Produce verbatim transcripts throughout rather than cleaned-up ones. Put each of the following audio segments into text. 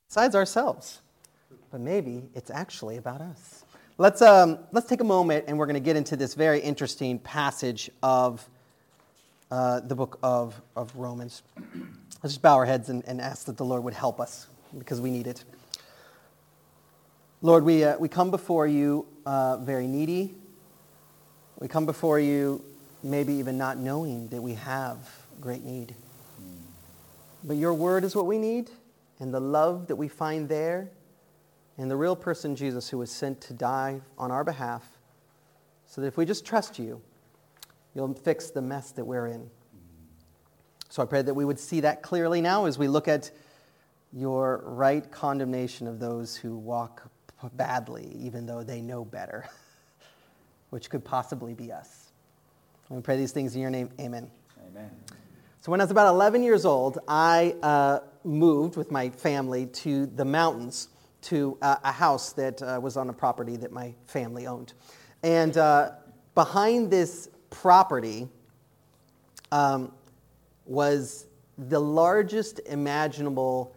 besides ourselves. But maybe it's actually about us. Let's um, let's take a moment, and we're going to get into this very interesting passage of uh, the book of, of Romans. Let's just bow our heads and, and ask that the Lord would help us, because we need it. Lord, we uh, we come before you uh, very needy. We come before you maybe even not knowing that we have great need. But your word is what we need, and the love that we find there, and the real person, Jesus, who was sent to die on our behalf, so that if we just trust you, you'll fix the mess that we're in. So I pray that we would see that clearly now as we look at your right condemnation of those who walk badly, even though they know better, which could possibly be us. And we pray these things in your name. Amen. Amen. So when I was about eleven years old, I uh, moved with my family to the mountains, to uh, a house that uh, was on a property that my family owned. And uh, behind this property um, was the largest imaginable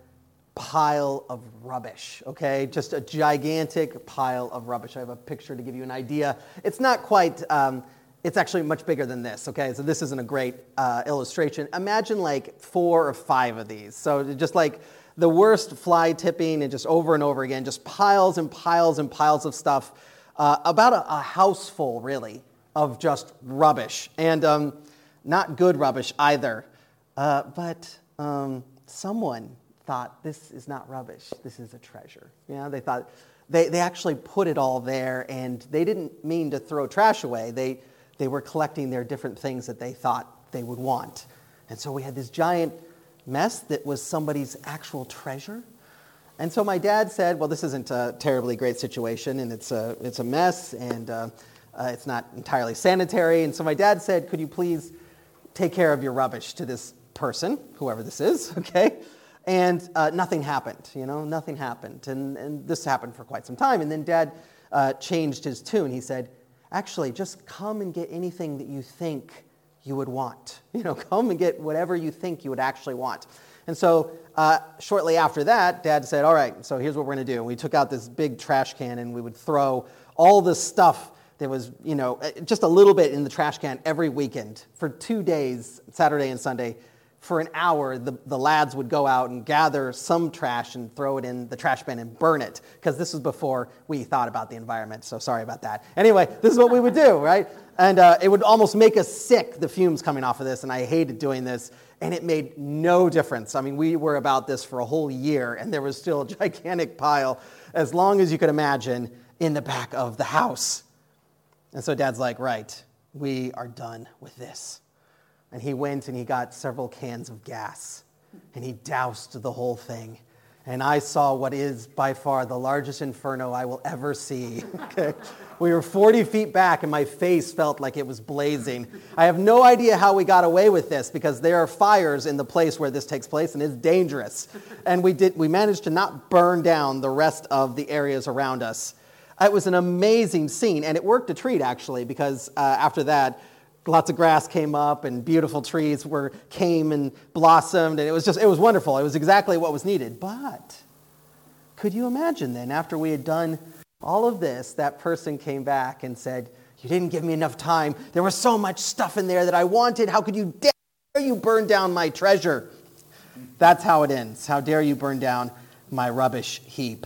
pile of rubbish, okay? Just a gigantic pile of rubbish. I have a picture to give you an idea. It's not quite, um, it's actually much bigger than this, okay? So this isn't a great uh, illustration. Imagine like four or five of these. So just like the worst fly tipping and just over and over again, just piles and piles and piles of stuff. Uh, about a, a house full, really, of just rubbish. And um, not good rubbish either. Uh, but um, someone thought, this is not rubbish, this is a treasure. You know, they thought, they, they actually put it all there, and they didn't mean to throw trash away. They, they were collecting their different things that they thought they would want. And so we had this giant mess that was somebody's actual treasure. And so my dad said, well, this isn't a terribly great situation, and it's a, it's a mess, and uh, uh, it's not entirely sanitary. And so my dad said, could you please take care of your rubbish to this person, whoever this is, okay? And uh, nothing happened, you know, nothing happened. And, and this happened for quite some time. And then Dad uh, changed his tune. He said, actually, just come and get anything that you think you would want. You know, come and get whatever you think you would actually want. And so uh, shortly after that, Dad said, all right, so here's what we're going to do. And we took out this big trash can, and we would throw all the stuff that was, you know, just a little bit in the trash can every weekend for two days, Saturday and Sunday. For an hour, the, the lads would go out and gather some trash and throw it in the trash bin and burn it, because this was before we thought about the environment, so sorry about that. Anyway, this is what we would do, right? And uh, it would almost make us sick, the fumes coming off of this, and I hated doing this, and it made no difference. I mean, we were about this for a whole year, and there was still a gigantic pile, as long as you could imagine, in the back of the house. And so Dad's like, right, we are done with this. And he went and he got several cans of gas, and he doused the whole thing. And I saw what is by far the largest inferno I will ever see. Okay? We were forty feet back, and my face felt like it was blazing. I have no idea how we got away with this, because there are fires in the place where this takes place, and it's dangerous. And we did. We managed to not burn down the rest of the areas around us. It was an amazing scene, and it worked a treat, actually, because uh, after that, lots of grass came up, and beautiful trees were came and blossomed, and it was just, it was wonderful. It was exactly what was needed. But could you imagine then, after we had done all of this, that person came back and said, you didn't give me enough time. There was so much stuff in there that I wanted. How could you dare you burn down my treasure? That's how it ends. How dare you burn down my rubbish heap?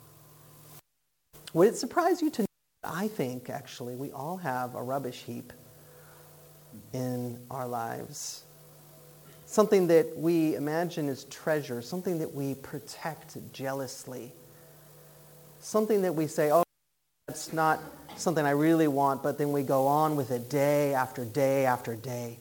Would it surprise you to know that I think, actually, we all have a rubbish heap in our lives? Something that we imagine as treasure, something that we protect jealously, something that we say, oh, that's not something I really want, but then we go on with it day after day after day.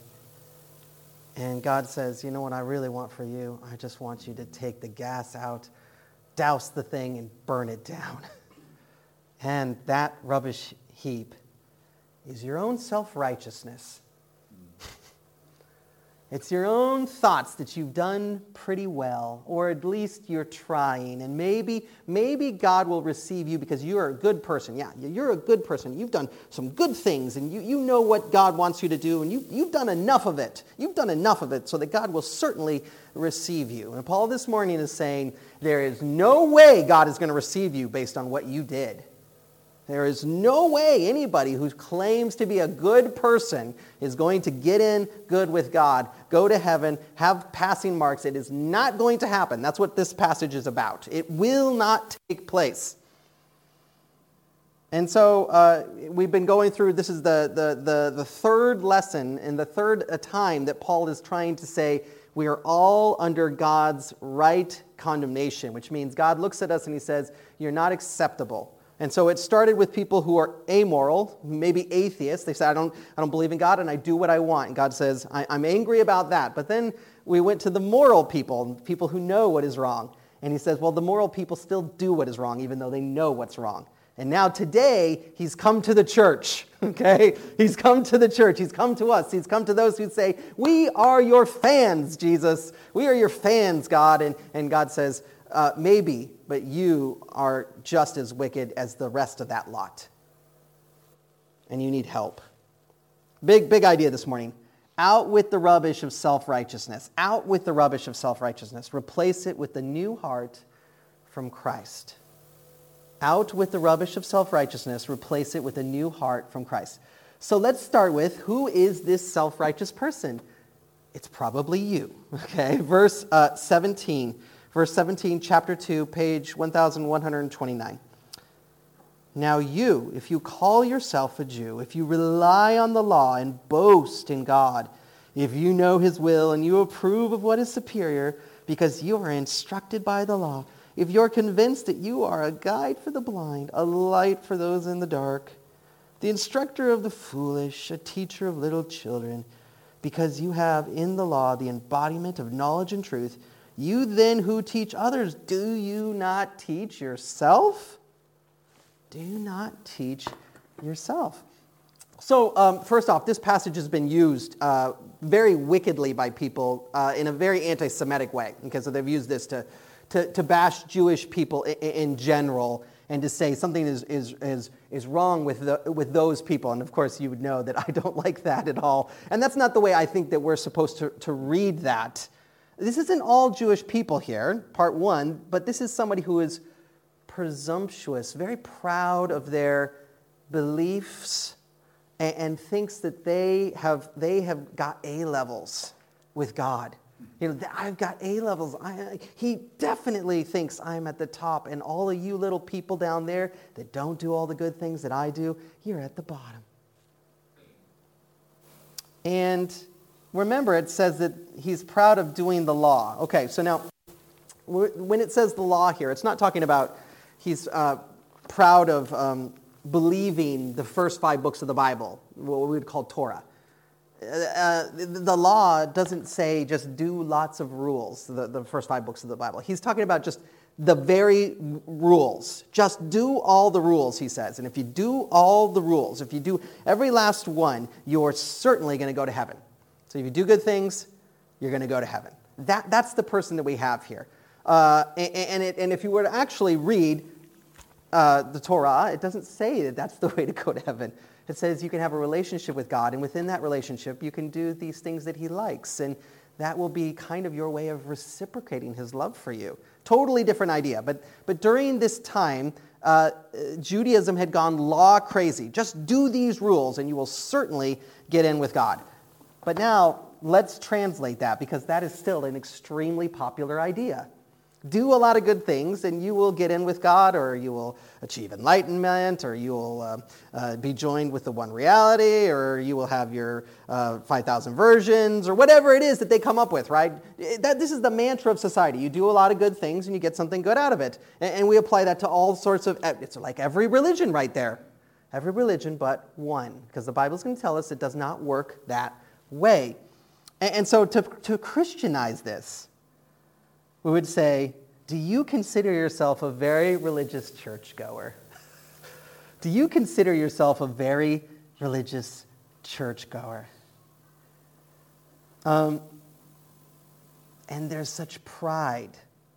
And God says, you know what I really want for you? I just want you to take the gas out, douse the thing, and burn it down. And that rubbish heap is your own self-righteousness. It's your own thoughts that you've done pretty well, or at least you're trying. And maybe, maybe God will receive you because you're a good person. Yeah, you're a good person. You've done some good things, and you, you know what God wants you to do, and you, you've done enough of it. You've done enough of it so that God will certainly receive you. And Paul this morning is saying there is no way God is going to receive you based on what you did. There is no way anybody who claims to be a good person is going to get in good with God, go to heaven, have passing marks. It is not going to happen. That's what this passage is about. It will not take place. And so uh, we've been going through, this is the, the, the, the third lesson and the third time that Paul is trying to say we are all under God's right condemnation, which means God looks at us and he says, you're not acceptable. And so it started with people who are amoral, maybe atheists. They say, I don't, I don't believe in God and I do what I want. And God says, I, I'm angry about that. But then we went to the moral people, people who know what is wrong. And he says, well, the moral people still do what is wrong, even though they know what's wrong. And now today, he's come to the church, okay? He's come to the church. He's come to us. He's come to those who say, we are your fans, Jesus. We are your fans, God. And, and God says, uh, maybe, but you are just as wicked as the rest of that lot. And you need help. Big, big idea this morning. Out with the rubbish of self-righteousness. Out with the rubbish of self-righteousness. Replace it with the new heart from Christ. Out with the rubbish of self-righteousness. Replace it with a new heart from Christ. So let's start with, who is this self-righteous person? It's probably you. Okay, verse uh, seventeen. Verse seventeen, chapter two, page one thousand one hundred twenty-nine. Now you, if you call yourself a Jew, if you rely on the law and boast in God, if you know his will and you approve of what is superior because you are instructed by the law, if you're convinced that you are a guide for the blind, a light for those in the dark, the instructor of the foolish, a teacher of little children, because you have in the law the embodiment of knowledge and truth, you then who teach others, do you not teach yourself? Do not teach yourself. So um, first off, this passage has been used uh, very wickedly by people uh, in a very anti-Semitic way. Okay, so they've used this to, to, to bash Jewish people in, in general and to say something is, is, is, is wrong with, the, with those people. And of course, you would know that I don't like that at all. And that's not the way I think that we're supposed to, to read that. This isn't all Jewish people here, part one, but this is somebody who is presumptuous, very proud of their beliefs, and, and thinks that they have they have got A levels with God. You know, I've got A levels. I, he definitely thinks I'm at the top, and all of you little people down there that don't do all the good things that I do, you're at the bottom. And remember, it says that he's proud of doing the law. Okay, so now, when it says the law here, it's not talking about he's uh, proud of um, believing the first five books of the Bible, what we would call Torah. Uh, the law doesn't say just do lots of rules, the, the first five books of the Bible. He's talking about just the very rules. Just do all the rules, he says. And if you do all the rules, if you do every last one, you're certainly going to go to heaven. So if you do good things, you're going to go to heaven. That, that's the person that we have here. Uh, and, and, it, and if you were to actually read uh, the Torah, it doesn't say that that's the way to go to heaven. It says you can have a relationship with God, and within that relationship, you can do these things that he likes, and that will be kind of your way of reciprocating his love for you. Totally different idea. But, but during this time, uh, Judaism had gone law crazy. Just do these rules, and you will certainly get in with God. But now, let's translate that, because that is still an extremely popular idea. Do a lot of good things, and you will get in with God, or you will achieve enlightenment, or you will uh, uh, be joined with the one reality, or you will have your uh, five thousand versions, or whatever it is that they come up with, right? That, this is the mantra of society. You do a lot of good things, and you get something good out of it. And, and we apply that to all sorts of, it's like every religion right there. Every religion but one, because the Bible's going to tell us it does not work that way. And, and so to, to Christianize this, we would say, do you consider yourself a very religious churchgoer? Do you consider yourself a very religious churchgoer? Um, and there's such pride.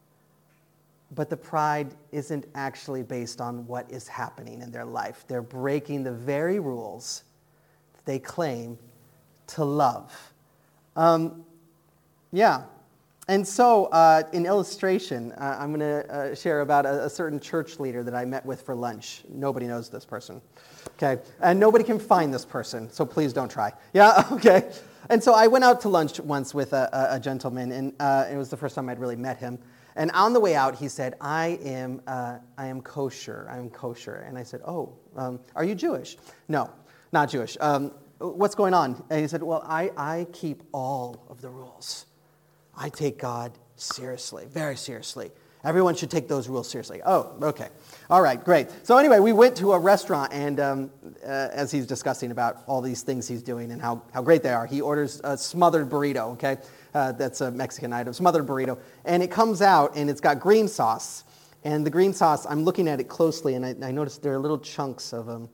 But the pride isn't actually based on what is happening in their life. They're breaking the very rules that they claim to love. Um, yeah. And so, uh, in illustration, uh, I'm going to uh, share about a, a certain church leader that I met with for lunch. Nobody knows this person, okay? And nobody can find this person, so please don't try. Yeah, okay? And so I went out to lunch once with a, a, a gentleman, and uh, it was the first time I'd really met him. And on the way out, he said, I am uh, I am kosher, I am kosher. And I said, oh, um, are you Jewish? No, not Jewish. Um, what's going on? And he said, well, I, I keep all of the rules. I take God seriously, very seriously. Everyone should take those rules seriously. Oh, okay. All right, great. So anyway, we went to a restaurant, and um, uh, as he's discussing about all these things he's doing and how, how great they are, he orders a smothered burrito, okay? Uh, that's a Mexican item, smothered burrito. And it comes out, and it's got green sauce. And the green sauce, I'm looking at it closely, and I, I noticed there are little chunks of um,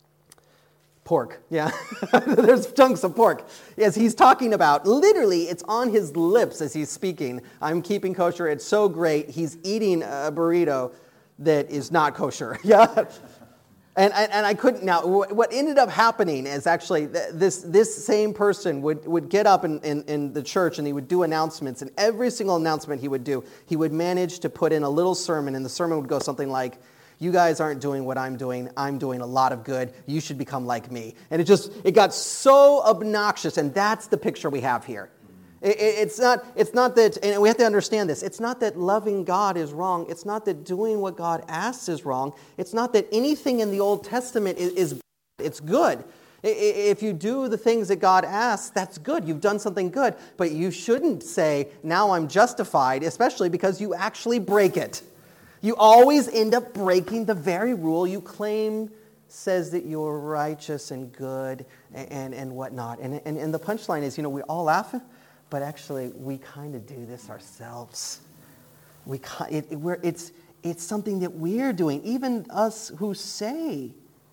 pork. Yeah, there's chunks of pork. As he's talking about, literally, it's on his lips as he's speaking. I'm keeping kosher. It's so great. He's eating a burrito that is not kosher. Yeah. And, and and I couldn't, now, what ended up happening is actually this this same person would, would get up in, in, in the church and he would do announcements, and every single announcement he would do, he would manage to put in a little sermon, and the sermon would go something like, you guys aren't doing what I'm doing, I'm doing a lot of good, you should become like me. And it just, it got so obnoxious, and that's the picture we have here. It's not, it's not that, and we have to understand this, it's not that loving God is wrong. It's not that doing what God asks is wrong. It's not that anything in the Old Testament is, is it's good. If you do the things that God asks, that's good. You've done something good. But you shouldn't say, now I'm justified, especially because you actually break it. You always end up breaking the very rule you claim says that you're righteous and good and, and, and whatnot. And, and, and the punchline is, you know, we all laugh, but actually, we kind of do this ourselves. We it, it, we're, it's, it's something that we're doing, even us who say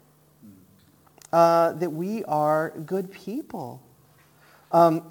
uh, that we are good people. Um,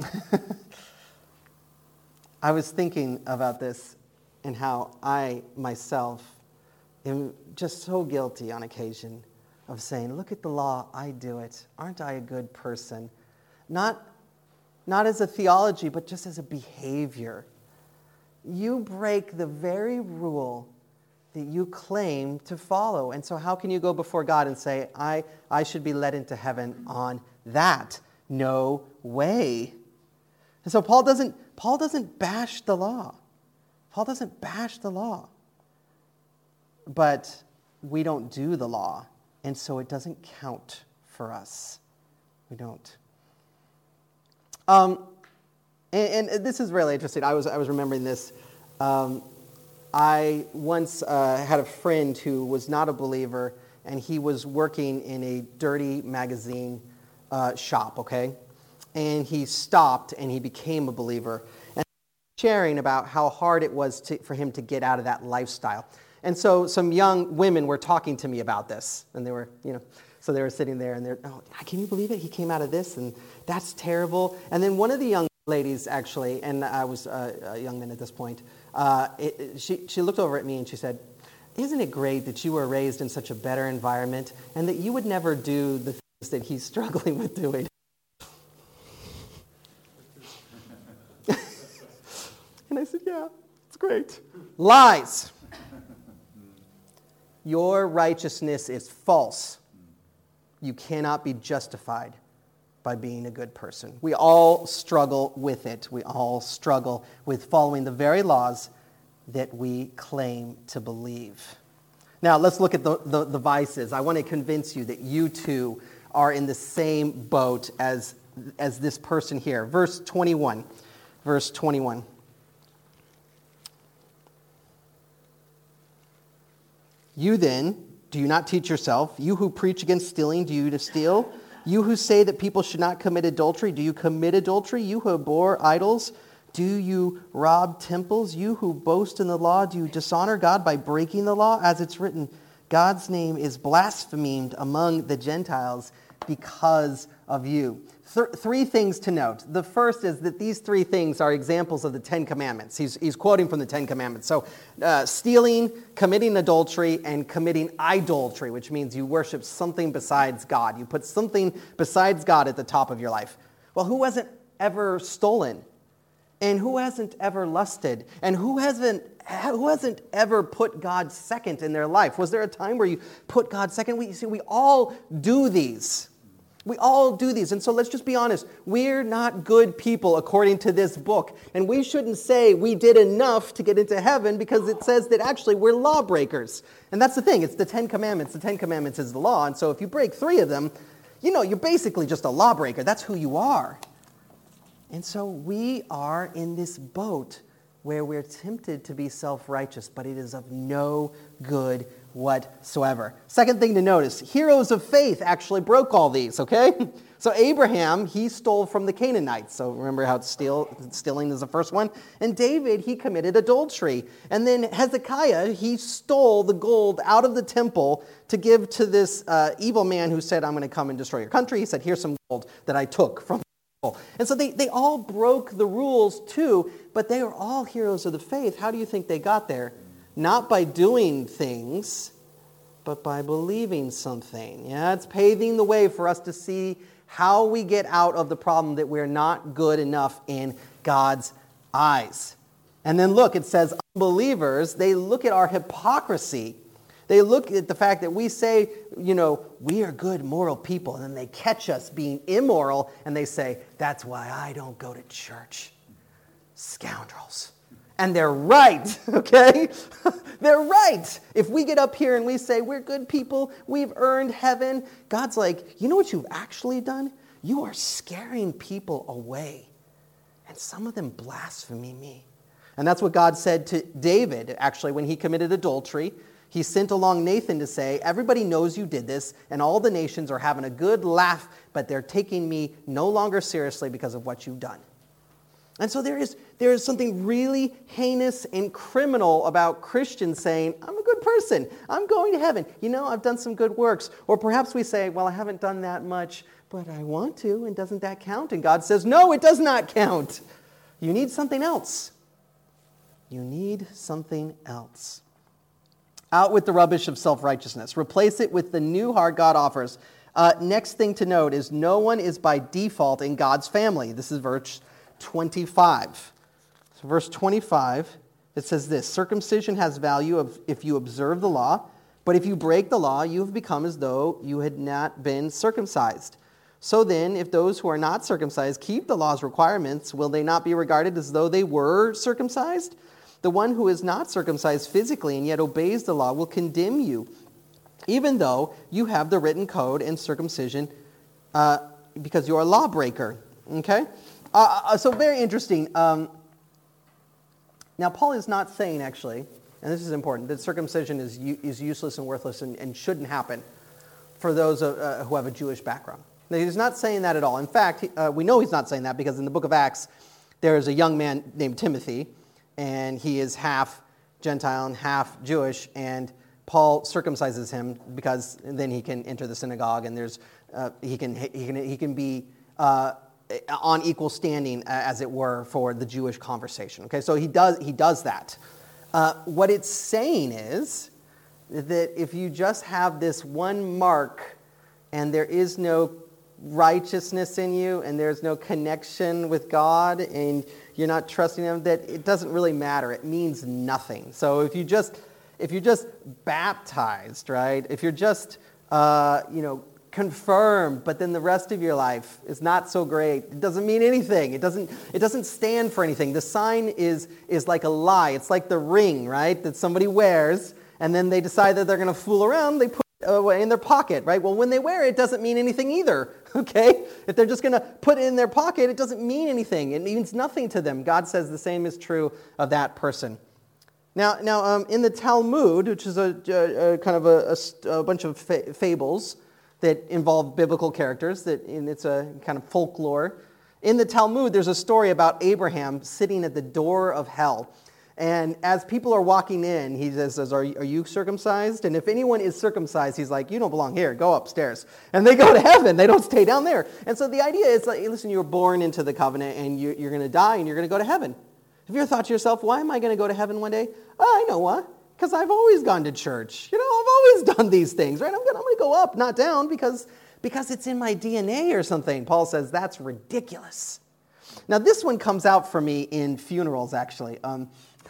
I was thinking about this and how I myself am just so guilty on occasion of saying, look at the law, I do it. Aren't I a good person? Not Not as a theology, but just as a behavior. You break the very rule that you claim to follow. And so how can you go before God and say, I, I should be led into heaven on that? No way. And so Paul doesn't, Paul doesn't bash the law. Paul doesn't bash the law. But we don't do the law, and so it doesn't count for us. We don't. Um, and, and this is really interesting. I was I was remembering this. Um, I once uh, had a friend who was not a believer, and he was working in a dirty magazine uh, shop. Okay, and he stopped and he became a believer, and sharing about how hard it was to, for him to get out of that lifestyle. And so some young women were talking to me about this, and they were, you know. So they were sitting there, and they're, oh, can you believe it? He came out of this, and that's terrible. And then one of the young ladies, actually, and I was uh, a young man at this point, uh, it, it, she, she looked over at me and she said, isn't it great that you were raised in such a better environment and that you would never do the things that he's struggling with doing? And I said, yeah, it's great. Lies. Your righteousness is false. You cannot be justified by being a good person. We all struggle with it. We all struggle with following the very laws that we claim to believe. Now, let's look at the, the, the vices. I want to convince you that you too are in the same boat as, as this person here. Verse twenty-one. Verse twenty-one. You then, do you not teach yourself? You who preach against stealing, do you to steal? You who say that people should not commit adultery, do you commit adultery? You who abhor idols, do you rob temples? You who boast in the law, do you dishonor God by breaking the law? As it's written, God's name is blasphemed among the Gentiles because of you. Th- three things to note. The first is that these three things are examples of the Ten Commandments. He's, he's quoting from the Ten Commandments. So uh, stealing, committing adultery, and committing idolatry, which means you worship something besides God. You put something besides God at the top of your life. Well, who hasn't ever stolen? And who hasn't ever lusted? And who hasn't who hasn't ever put God second in their life? Was there a time where you put God second? We see we all do these. We all do these. And so let's just be honest. We're not good people according to this book. And we shouldn't say we did enough to get into heaven because it says that actually we're lawbreakers. And that's the thing. It's the Ten Commandments. The Ten Commandments is the law. And so if you break three of them, you know, you're basically just a lawbreaker. That's who you are. And so we are in this boat where we're tempted to be self-righteous, but it is of no good whatsoever. Second thing to notice, heroes of faith actually broke all these, okay? So Abraham, he stole from the Canaanites. So remember how steal, stealing is the first one? And David, he committed adultery. And then Hezekiah, he stole the gold out of the temple to give to this uh, evil man who said, I'm going to come and destroy your country. He said, here's some gold that I took from And so they, they all broke the rules too, but they were all heroes of the faith. How do you think they got there? Not by doing things, but by believing something. Yeah, it's paving the way for us to see how we get out of the problem that we're not good enough in God's eyes. And then look, it says unbelievers, they look at our hypocrisy. They look at the fact that we say, you know, we are good moral people, and then they catch us being immoral, and they say, that's why I don't go to church. Scoundrels. And they're right, okay? They're right. If we get up here and we say, we're good people, we've earned heaven, God's like, you know what you've actually done? You are scaring people away. And some of them blaspheme me. And that's what God said to David, actually, when he committed adultery. He sent along Nathan to say, everybody knows you did this, and all the nations are having a good laugh, but they're taking me no longer seriously because of what you've done. And so there is, there is something really heinous and criminal about Christians saying, I'm a good person. I'm going to heaven. You know, I've done some good works. Or perhaps we say, well, I haven't done that much, but I want to, and doesn't that count? And God says, no, it does not count. You need something else. You need something else. Out with the rubbish of self-righteousness. Replace it with the new heart God offers. Uh, next thing to note is no one is by default in God's family. This is verse twenty-five. So verse twenty-five, it says this, circumcision has value of if you observe the law, but if you break the law, you have become as though you had not been circumcised. So then, if those who are not circumcised keep the law's requirements, will they not be regarded as though they were circumcised? The one who is not circumcised physically and yet obeys the law will condemn you, even though you have the written code and circumcision uh, because you're a lawbreaker. Okay? Uh, uh, so very interesting. Um, now, Paul is not saying, actually, and this is important, that circumcision is u- is useless and worthless and, and shouldn't happen for those uh, who have a Jewish background. Now, he's not saying that at all. In fact, he, uh, we know he's not saying that because in the book of Acts, there is a young man named Timothy, and he is half Gentile and half Jewish, and Paul circumcises him because then he can enter the synagogue, and there's uh, he can he can he can be uh, on equal standing, uh, as it were, for the Jewish conversation. Okay, so he does he does that. Uh, what it's saying is that if you just have this one mark, and there is no righteousness in you, and there's no connection with God, and you're not trusting Him, that it doesn't really matter. It means nothing. So if you just, if you're just baptized, right? If you're just, uh, you know, confirmed, but then the rest of your life is not so great, it doesn't mean anything. It doesn't, it doesn't stand for anything. The sign is is like a lie. It's like the ring, right, that somebody wears, and then they decide that they're going to fool around. They put away in their pocket, right? Well, when they wear it, it doesn't mean anything either, okay? If they're just going to put it in their pocket, it doesn't mean anything. It means nothing to them. God says the same is true of that person. Now, now um, in the Talmud, which is a, a, a kind of a, a, a bunch of fa- fables that involve biblical characters, that and it's a kind of folklore. In the Talmud, there's a story about Abraham sitting at the door of hell. And as people are walking in, he says, are you, are you circumcised? And if anyone is circumcised, he's like, you don't belong here. Go upstairs. And they go to heaven. They don't stay down there. And so the idea is, like, listen, you were born into the covenant, and you, you're going to die, and you're going to go to heaven. Have you ever thought to yourself, why am I going to go to heaven one day? Oh, I know why. Because I've always gone to church. You know, I've always done these things, right? I'm going I'm to go up, not down, because, because it's in my D N A or something. Paul says that's ridiculous. Now, this one comes out for me in funerals, actually. Um,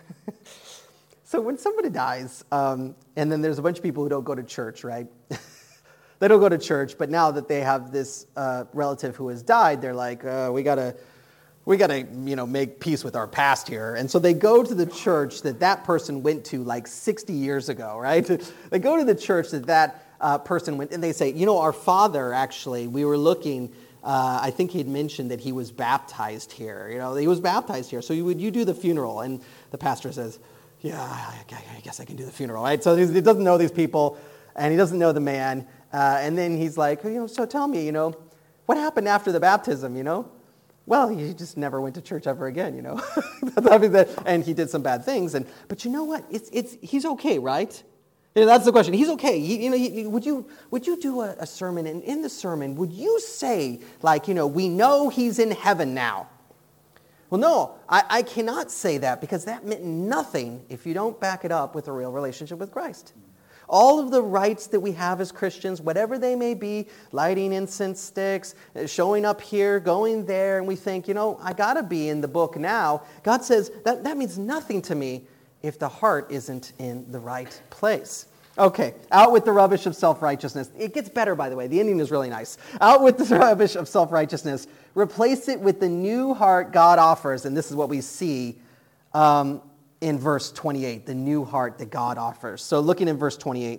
so when somebody dies, um, and then there's a bunch of people who don't go to church, right? They don't go to church, but now that they have this uh, relative who has died, they're like, uh, we gotta, we gotta, you know, make peace with our past here. And so they go to the church that that person went to like sixty years ago, right? They go to the church that that uh, person went, and they say, you know, our father actually, we were looking. Uh, I think he'd mentioned that he was baptized here. You know, he was baptized here. So would you do the funeral? And the pastor says, yeah, I, I guess I can do the funeral, right? So he doesn't know these people, and he doesn't know the man. Uh, and then he's like, you know, so tell me, you know, what happened after the baptism, you know? Well, he just never went to church ever again, you know? And he did some bad things. And but you know what? It's it's he's okay, right? You know, that's the question. He's okay. He, you know, he, would you would you do a, a sermon, and in the sermon, would you say, like, you know, we know he's in heaven now? Well, no, I, I cannot say that, because that meant nothing if you don't back it up with a real relationship with Christ. All of the rights that we have as Christians, whatever they may be, lighting incense sticks, showing up here, going there, and we think, you know, I got to be in the book now. God says that that means nothing to me if the heart isn't in the right place. Okay, out with the rubbish of self-righteousness. It gets better, by the way. The ending is really nice. Out with the rubbish of self-righteousness. Replace it with the new heart God offers. And this is what we see um, in verse twenty-eight, the new heart that God offers. So looking in verse twenty-eight.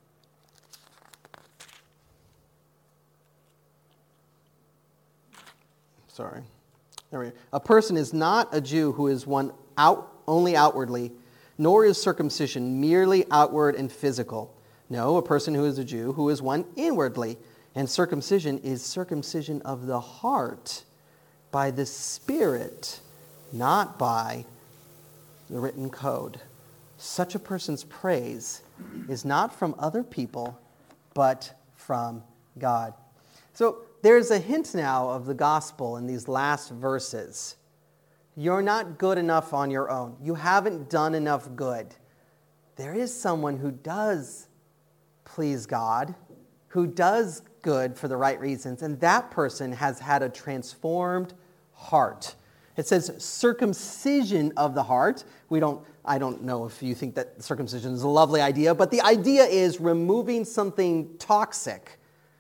Sorry. There we go. A person is not a Jew who is one out only outwardly, nor is circumcision merely outward and physical. No, a person who is a Jew who is one inwardly, and circumcision is circumcision of the heart by the Spirit, not by the written code. Such a person's praise is not from other people, but from God. So there's a hint now of the gospel in these last verses. You're not good enough on your own. You haven't done enough good. There is someone who does please God, who does good for the right reasons, and that person has had a transformed heart. It says circumcision of the heart. We don't, I don't know if you think that circumcision is a lovely idea, but the idea is removing something toxic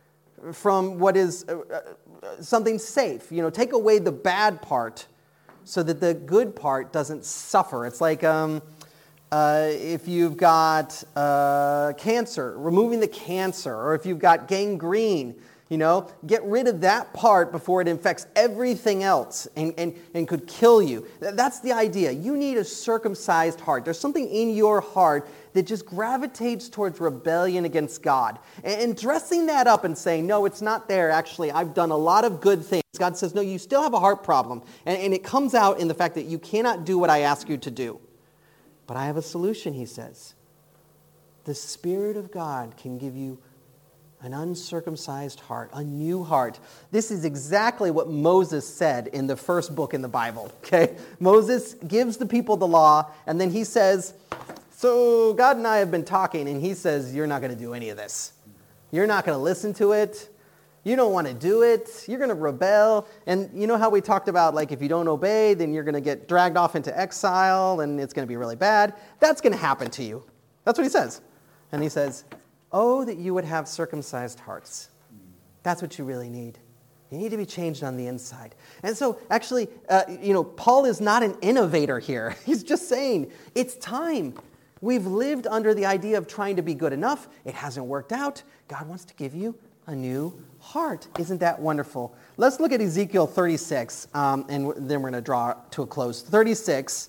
from what is uh, uh, something safe. You know, take away the bad part so that the good part doesn't suffer. It's like um, uh, if you've got uh, cancer, removing the cancer, or if you've got gangrene, you know, get rid of that part before it infects everything else and, and, and could kill you. That's the idea. You need a circumcised heart. There's something in your heart that just gravitates towards rebellion against God. And, and dressing that up and saying, no, it's not there. Actually, I've done a lot of good things. God says, no, you still have a heart problem. And, and it comes out in the fact that you cannot do what I ask you to do. But I have a solution, he says. The Spirit of God can give you an uncircumcised heart, a new heart. This is exactly what Moses said in the first book in the Bible. Okay, Moses gives the people the law, and then he says, so God and I have been talking, and he says, you're not going to do any of this. You're not going to listen to it. You don't want to do it. You're going to rebel. And you know how we talked about, like, if you don't obey, then you're going to get dragged off into exile, and it's going to be really bad. That's going to happen to you. That's what he says. And he says, oh, that you would have circumcised hearts. That's what you really need. You need to be changed on the inside. And so, actually, uh, you know, Paul is not an innovator here. He's just saying, it's time. We've lived under the idea of trying to be good enough. It hasn't worked out. God wants to give you a new heart. Isn't that wonderful? Let's look at Ezekiel thirty-six, um, and then we're going to draw to a close. thirty-six.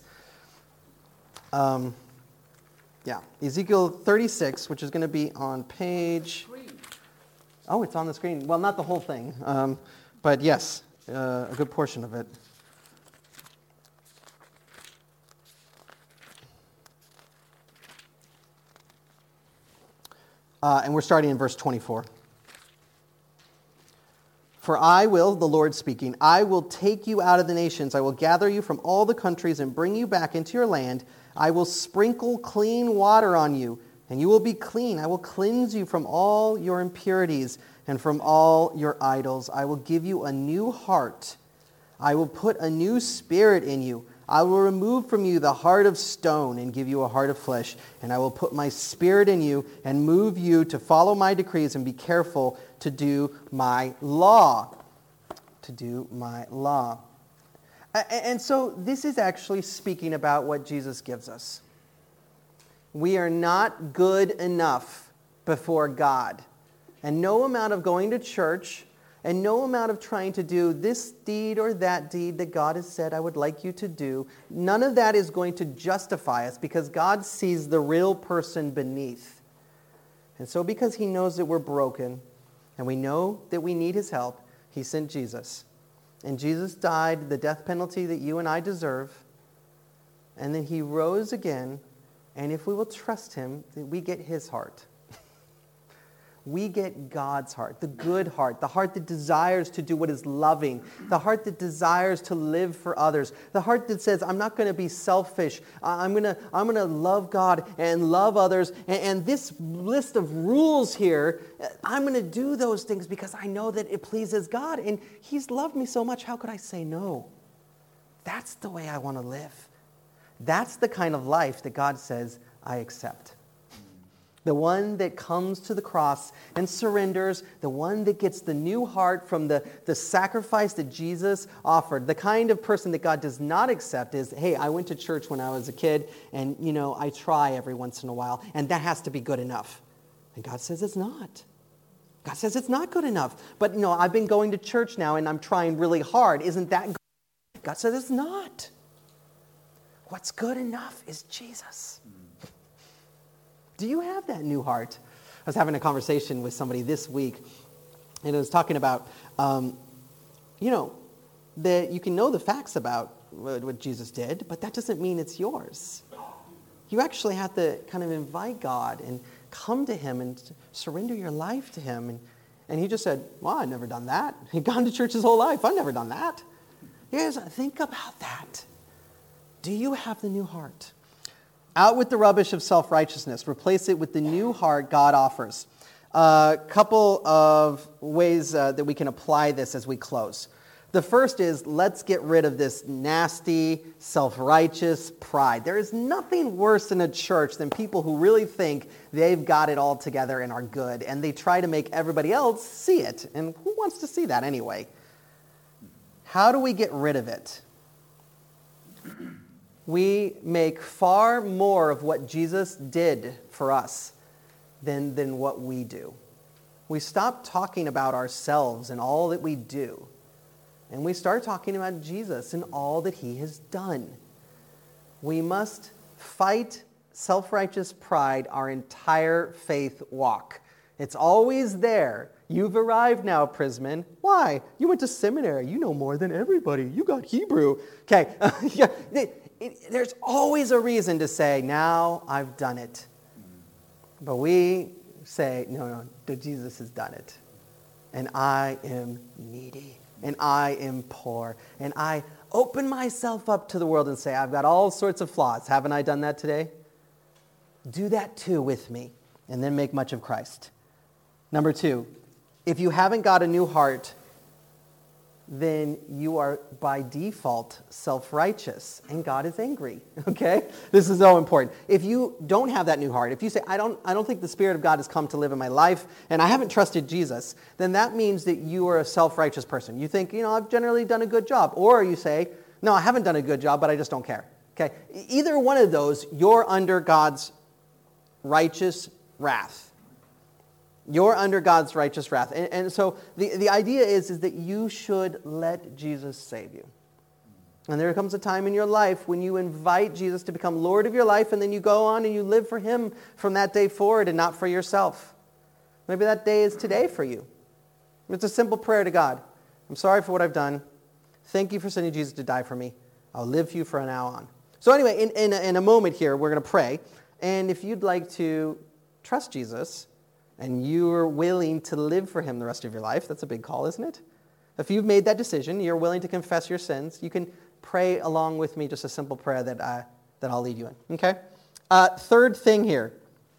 Um, yeah, Ezekiel thirty-six, which is going to be on page... Oh, it's on the screen. Well, not the whole thing, um, but yes, uh, a good portion of it. Uh, and we're starting in verse twenty-four. For I will, the Lord speaking, I will take you out of the nations. I will gather you from all the countries and bring you back into your land. I will sprinkle clean water on you, and you will be clean. I will cleanse you from all your impurities and from all your idols. I will give you a new heart. I will put a new spirit in you. I will remove from you the heart of stone and give you a heart of flesh. And I will put my spirit in you and move you to follow my decrees and be careful to do my law. To do my law. And so this is actually speaking about what Jesus gives us. We are not good enough before God. And no amount of going to church and no amount of trying to do this deed or that deed that God has said I would like you to do, none of that is going to justify us because God sees the real person beneath. And so because he knows that we're broken and we know that we need his help, he sent Jesus. And Jesus died the death penalty that you and I deserve. And then he rose again. And if we will trust him, we get his heart. We get God's heart, the good heart, the heart that desires to do what is loving, the heart that desires to live for others, the heart that says, I'm not going to be selfish. I'm going to I'm going to love God and love others. And, and this list of rules here, I'm going to do those things because I know that it pleases God. And he's loved me so much, how could I say no? That's the way I want to live. That's the kind of life that God says I accept. The one that comes to the cross and surrenders, the one that gets the new heart from the, the sacrifice that Jesus offered. The kind of person that God does not accept is, hey, I went to church when I was a kid and, you know, I try every once in a while and that has to be good enough. And God says it's not. God says it's not good enough. But, you know, I've been going to church now and I'm trying really hard. Isn't that good? God says it's not. What's good enough is Jesus. Do you have that new heart? I was having a conversation with somebody this week, and I was talking about, um, you know, that you can know the facts about what, what Jesus did, but that doesn't mean it's yours. You actually have to kind of invite God and come to him and surrender your life to him. And, and he just said, well, I've never done that. He'd gone to church his whole life. I've never done that. Yes, think about that. Do you have the new heart? Out with the rubbish of self-righteousness. Replace it with the new heart God offers. A uh, couple of ways uh, that we can apply this as we close. The first is, let's get rid of this nasty, self-righteous pride. There is nothing worse in a church than people who really think they've got it all together and are good, and they try to make everybody else see it. And who wants to see that anyway? How do we get rid of it? We make far more of what Jesus did for us than, than what we do. We stop talking about ourselves and all that we do. And we start talking about Jesus and all that he has done. We must fight self-righteous pride our entire faith walk. It's always there. You've arrived now, Prisman. Why? You went to seminary. You know more than everybody. You got Hebrew. Okay. yeah. It, there's always a reason to say, now I've done it. But we say, no, no, Jesus has done it. And I am needy. And I am poor. And I open myself up to the world and say, I've got all sorts of flaws. Haven't I done that today? Do that too with me. And then make much of Christ. Number two, if you haven't got a new heart, then you are by default self-righteous, and God is angry, okay? This is so important. If you don't have that new heart, if you say, I don't, I don't think the Spirit of God has come to live in my life, and I haven't trusted Jesus, then that means that you are a self-righteous person. You think, you know, I've generally done a good job. Or you say, no, I haven't done a good job, but I just don't care, okay? Either one of those, you're under God's righteous wrath. You're under God's righteous wrath. And, and so the, the idea is, is that you should let Jesus save you. And there comes a time in your life when you invite Jesus to become Lord of your life, and then you go on and you live for him from that day forward and not for yourself. Maybe that day is today for you. It's a simple prayer to God. I'm sorry for what I've done. Thank you for sending Jesus to die for me. I'll live for you from now on. So anyway, in, in, in a moment here, we're going to pray. And if you'd like to trust Jesus, and you're willing to live for him the rest of your life, that's a big call, isn't it? If you've made that decision, you're willing to confess your sins, you can pray along with me just a simple prayer that, I, that I'll lead you in, okay? Uh, third thing here,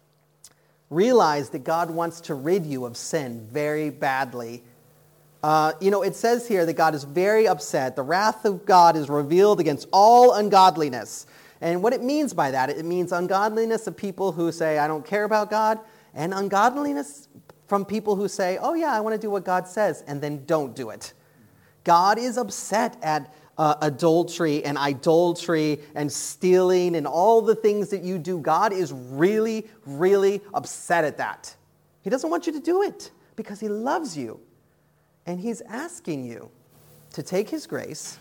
realize that God wants to rid you of sin very badly. Uh, you know, it says here that God is very upset. The wrath of God is revealed against all ungodliness. And what it means by that, it means ungodliness of people who say, I don't care about God, and ungodliness from people who say, oh yeah, I want to do what God says, and then don't do it. God is upset at uh, adultery and idolatry and stealing and all the things that you do. God is really, really upset at that. He doesn't want you to do it because he loves you. And he's asking you to take his grace,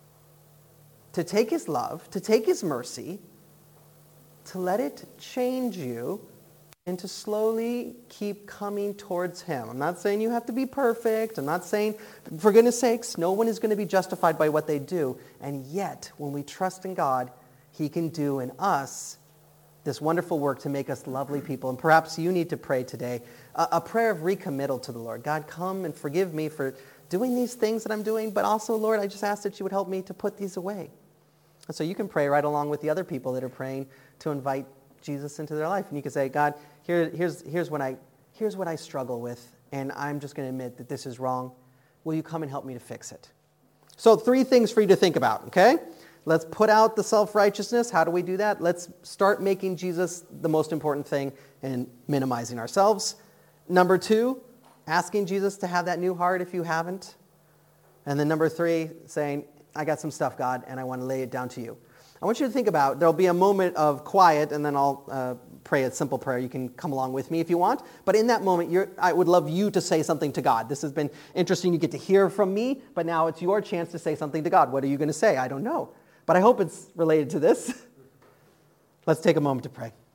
to take his love, to take his mercy, to let it change you, and to slowly keep coming towards him. I'm not saying you have to be perfect. I'm not saying, for goodness sakes, no one is going to be justified by what they do. And yet, when we trust in God, he can do in us this wonderful work to make us lovely people. And perhaps you need to pray today a, a prayer of recommittal to the Lord. God, come and forgive me for doing these things that I'm doing, but also, Lord, I just ask that you would help me to put these away. And so you can pray right along with the other people that are praying to invite Jesus into their life. And you can say, God, here, here's, here's, what I, here's what I struggle with, and I'm just going to admit that this is wrong. Will you come and help me to fix it? So three things for you to think about, okay? Let's put out the self-righteousness. How do we do that? Let's start making Jesus the most important thing and minimizing ourselves. Number two, asking Jesus to have that new heart if you haven't. And then number three, saying, I got some stuff, God, and I want to lay it down to you. I want you to think about, there'll be a moment of quiet, and then I'll uh, pray a simple prayer. You can come along with me if you want. But in that moment, you're, I would love you to say something to God. This has been interesting. You get to hear from me, but now it's your chance to say something to God. What are you going to say? I don't know. But I hope it's related to this. Let's take a moment to pray.